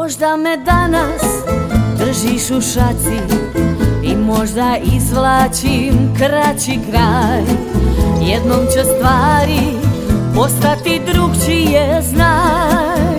Možda me danas držiš u šaci i možda izvlačim kraći kraj. Jednom će stvari postati drugčije, znaj.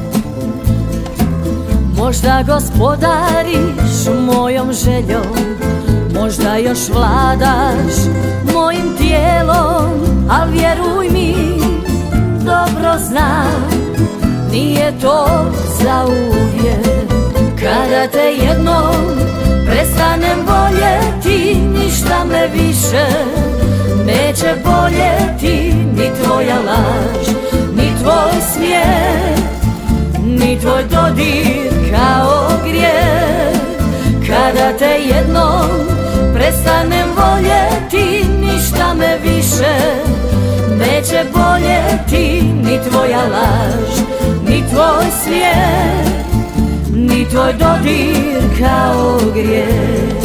Možda gospodariš mojom željom, možda još vladaš mojim tijelom, al vjeruj mi, dobro znam, nije to za uvijek. Kada te jednom prestanem voljeti, ništa me više neće boljeti. Ni tvoja laž, ni tvoj smijeh, ni tvoj dodir kao grijeh. Kada te jednom prestanem voljeti, ništa me više neće boljeti. Ni tvoja laž, ni tvoj smijeh, ni tvoj dodir kao grijeh.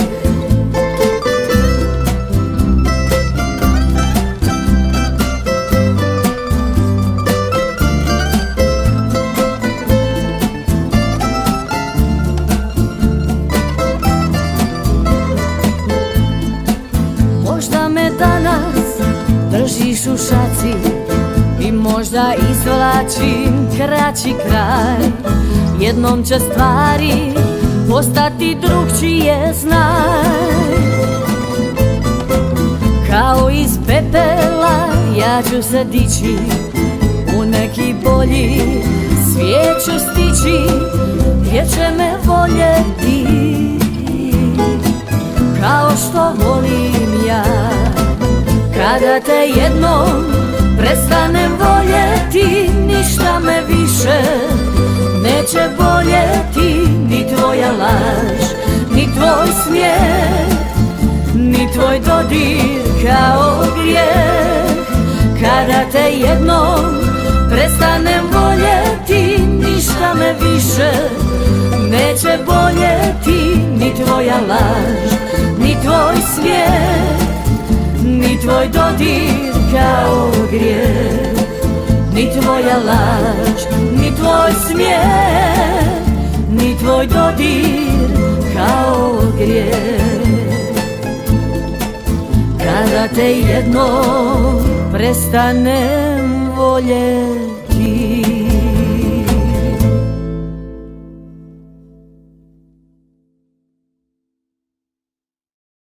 Možda me danas držiš u šaci i možda izvlačim kraći kraj. Jednom će stvari postati drugčije, znaj. Kao iz pepela ja ću se dići, u neki bolji svijet ću stići, gdje će me voljeti kao što volim ja. Kada te jednom prestanem voljeti, ništa me više neće boljeti. Ni tvoja laž, ni tvoj smijeh, ni tvoj dodir kao grijeh. Kada te jednom prestanem voljeti, ništa me više neće boljeti. Ni tvoja laž, ni tvoj smijeh, ni tvoj dodir kao grijeh. Ni tvoja laž, ni tvoj smijeh, ni tvoj dodir kao grijeh. Kada te jednom prestanem voljeti,